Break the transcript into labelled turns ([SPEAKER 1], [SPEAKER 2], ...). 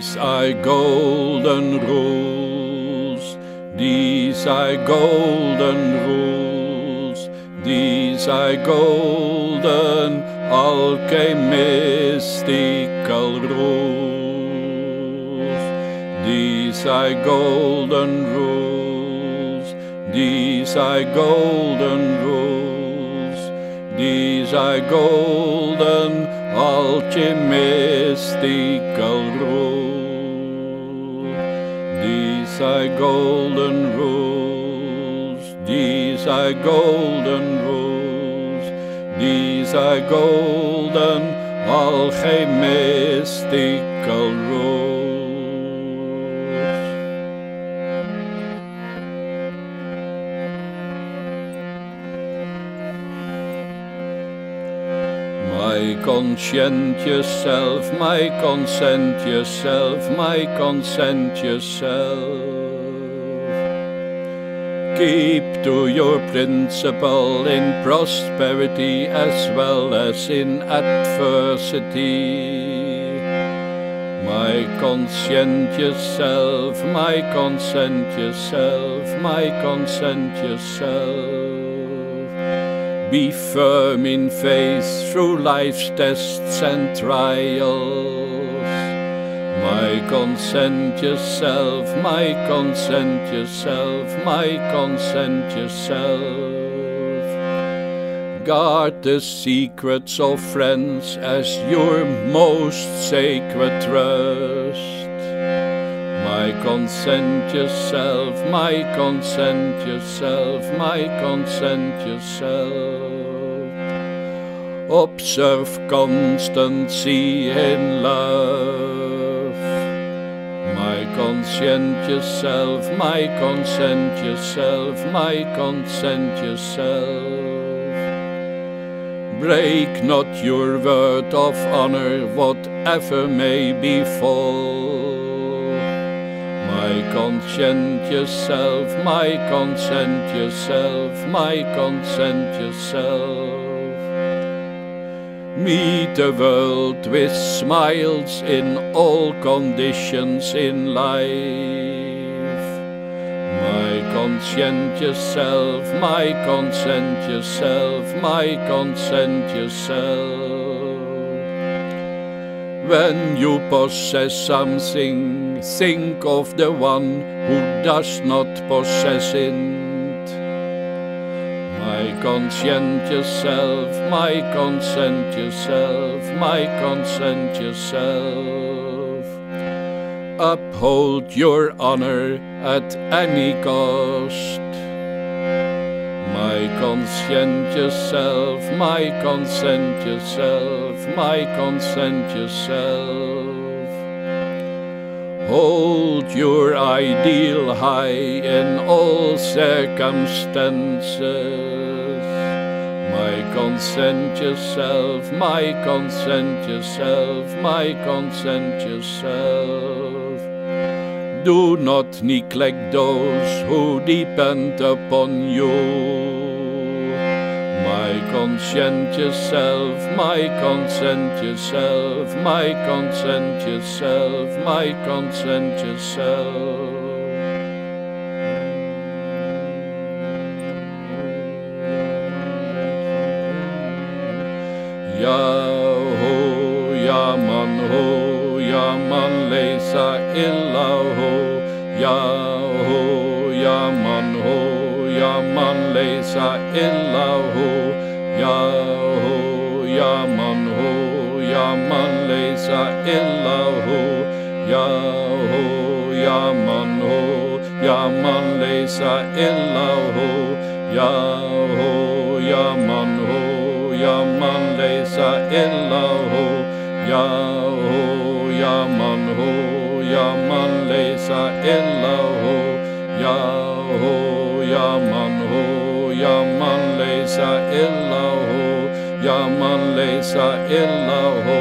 [SPEAKER 1] These are golden rules, these are golden rules, these are golden alchemistical rules. These are golden rules, these are golden rules, these are golden alchemistical rules. These are golden rules, these are golden rules, these are golden alchemistical rules. My conscientious self, my conscientious self, my conscientious self. Keep to your principle in prosperity as well as in adversity. My conscientious self, my conscientious self, my conscientious self. Be firm in faith through life's tests and trials. My conscientious self, my conscientious self, my conscientious self. Guard the secrets of friends as your most sacred trust. My conscientious self, my conscientious self, my conscientious self. Observe constancy in love. My conscientious self, my conscientious self, my conscientious self. Break not your word of honor, whatever may befall. My conscientious self, my conscientious self, my conscientious self. Meet the world with smiles in all conditions in life. My conscientious self, my conscientious self, my conscientious self. When you possess something, think of the one who does not possess it. My conscientious self, my conscientious self, my conscientious self. Uphold your honor at any cost. My conscientious self, my conscientious self, my conscientious self. Hold your ideal high in all circumstances. My conscientious self, my conscientious self, my conscientious self. Do not neglect those who depend upon you. My conscientious self, my conscientious self, my conscientious self, my conscientious self. Yaho, Yaman Leisa Illahu. Yaho, Yaman Leisa Illahu. Yaho, Yaman Leisa Illahu. Yaho, Yaman Leisa Illahu. Yaho, Yaman Leisa Illahu. Yaho, Yaman Leisa Illahu. Yaho, Yaman Leisa Illahu. Yaman Leisa Illahu.